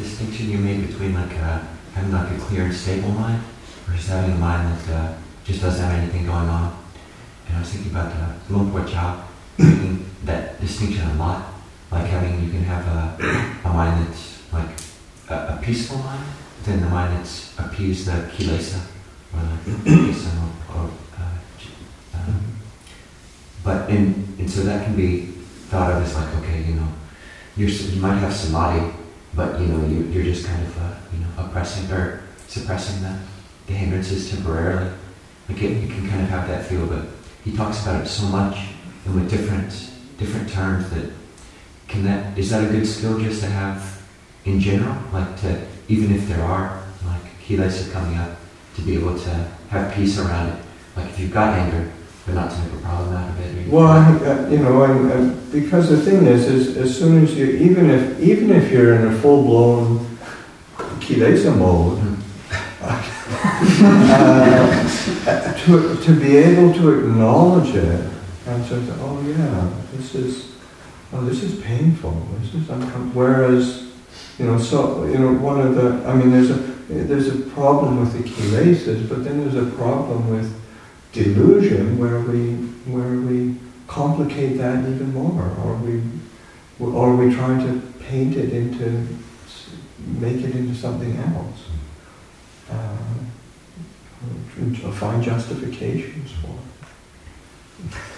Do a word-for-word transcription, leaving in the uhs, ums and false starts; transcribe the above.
distinction you made between like uh, having like a clear and stable mind versus having a mind that uh, just doesn't have anything going on. And I was thinking about uh, Luang Por Chah making that distinction a lot, like having, you can have a, a mind that's like a, a peaceful mind, then the mind that's appeased the kilesa, or like kilesa, or, or uh, um, but in, and so that can be thought of as like, okay, you know, you're, you might have samadhi, but you know, you, you're just kind of uh, you know, oppressing or suppressing the, the hindrances temporarily. Like it, you can kind of have that feel, but he talks about it so much and with different different terms that can that is that a good skill just to have in general, like to, even if there are like kilesa coming up, to be able to have peace around it. Like if you've got anger, but not to make a problem out of it. Well, I, uh, you know, and, and because the thing is, is, as soon as you, even if even if you're in a full blown kilesa mode. Mm-hmm. uh, to, to be able to acknowledge it and say, oh yeah, this is, oh, this is painful, this is uncomfortable. Whereas, you know, so, you know, one of the, I mean, there's a, there's a problem with the kilesas, but then there's a problem with delusion where we, where we complicate that even more, or we, or we try to paint it into, make it into something else. Uh, find justifications for it.